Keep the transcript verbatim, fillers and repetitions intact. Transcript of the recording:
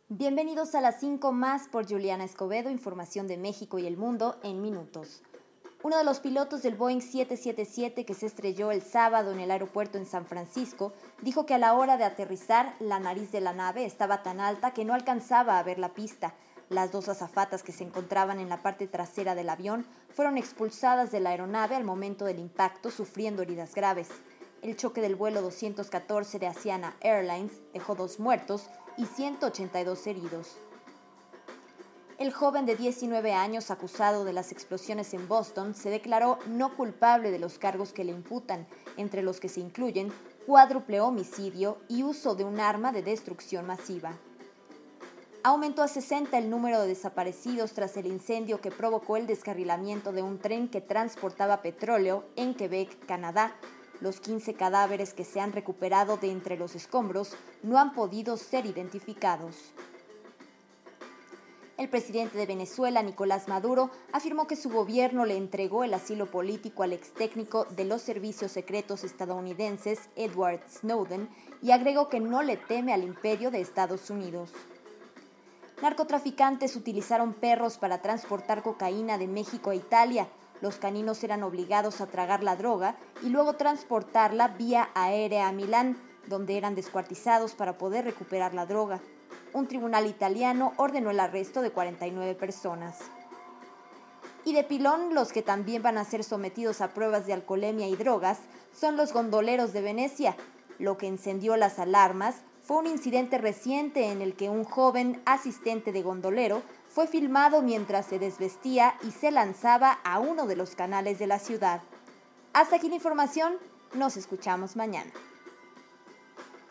Bienvenidos a las cinco más por Juliana Escobedo, información de México y el mundo en minutos. Uno de los pilotos del Boeing siete siete siete que se estrelló el sábado en el aeropuerto en San Francisco dijo que a la hora de aterrizar la nariz de la nave estaba tan alta que no alcanzaba a ver la pista. Las dos azafatas que se encontraban en la parte trasera del avión fueron expulsadas de la aeronave al momento del impacto, sufriendo heridas graves. El choque del vuelo doscientos catorce de Asiana Airlines dejó dos muertos y ciento ochenta y dos heridos. El joven de diecinueve años acusado de las explosiones en Boston se declaró no culpable de los cargos que le imputan, entre los que se incluyen cuádruple homicidio y uso de un arma de destrucción masiva. Aumentó a sesenta el número de desaparecidos tras el incendio que provocó el descarrilamiento de un tren que transportaba petróleo en Quebec, Canadá. Los quince cadáveres que se han recuperado de entre los escombros no han podido ser identificados. El presidente de Venezuela, Nicolás Maduro, afirmó que su gobierno le entregó el asilo político al ex técnico de los servicios secretos estadounidenses, Edward Snowden, y agregó que no le teme al imperio de Estados Unidos. Narcotraficantes utilizaron perros para transportar cocaína de México a Italia. Los caninos eran obligados a tragar la droga y luego transportarla vía aérea a Milán, donde eran descuartizados para poder recuperar la droga. Un tribunal italiano ordenó el arresto de cuarenta y nueve personas. Y de pilón, los que también van a ser sometidos a pruebas de alcoholemia y drogas son los gondoleros de Venecia. Lo que encendió las alarmas fue un incidente reciente en el que un joven asistente de gondolero fue filmado mientras se desvestía y se lanzaba a uno de los canales de la ciudad. Hasta aquí la información, nos escuchamos mañana.